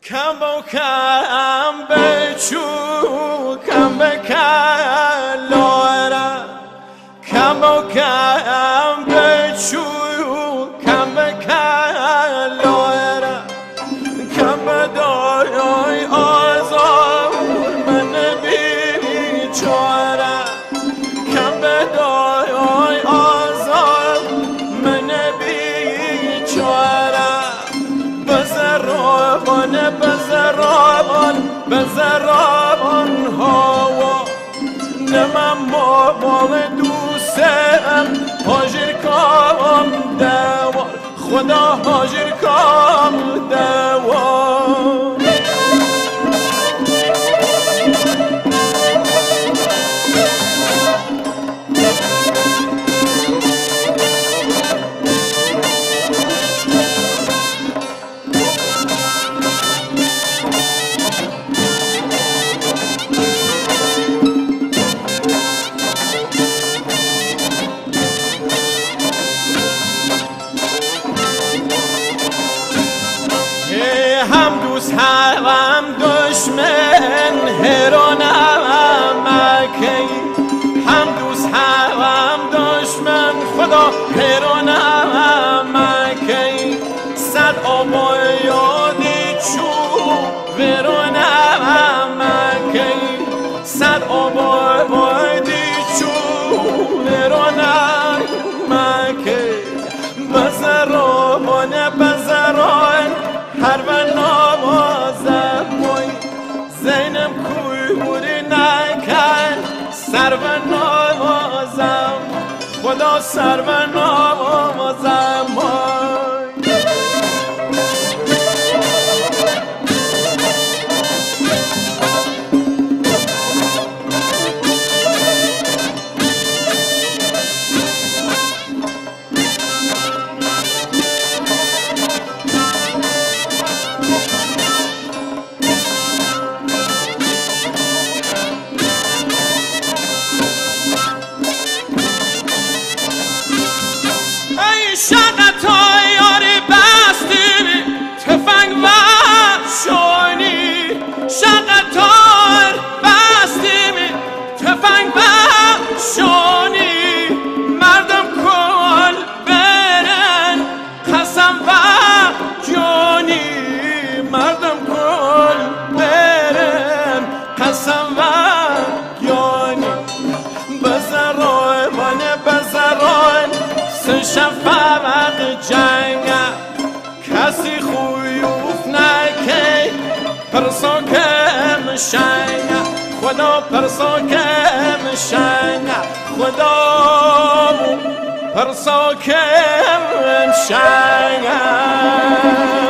کم با کم بچو کم بکلاره کم با کم بچو کم بکلاره کم بدای آزار من بیچاره کم بدای آزار من بیچاره بزرابان هوا نمم بابا دوستم حاجر کام دوار خدا حاجر کام دوار هم دشمن هرانم مکی هم دوست هم دشمن خدا هرانم مکی صد آبای یادی چو ورانم مکی صد آبای دی چو ورانم مکی بزران هر نوازم موی زینم کوی بوری نکن سر و نوازم خدا سر و نوازم موی شقتای بستی تفنگ و شونی شقتای بستی تفنگ و شونی مردم کل برن قسم و جونی مردم کل برن قسم و جونی بزرای شفاق جنگ کسی خویوف نکی پرساکم شنگ خدا پرساکم شنگ خدا پرساکم شنگ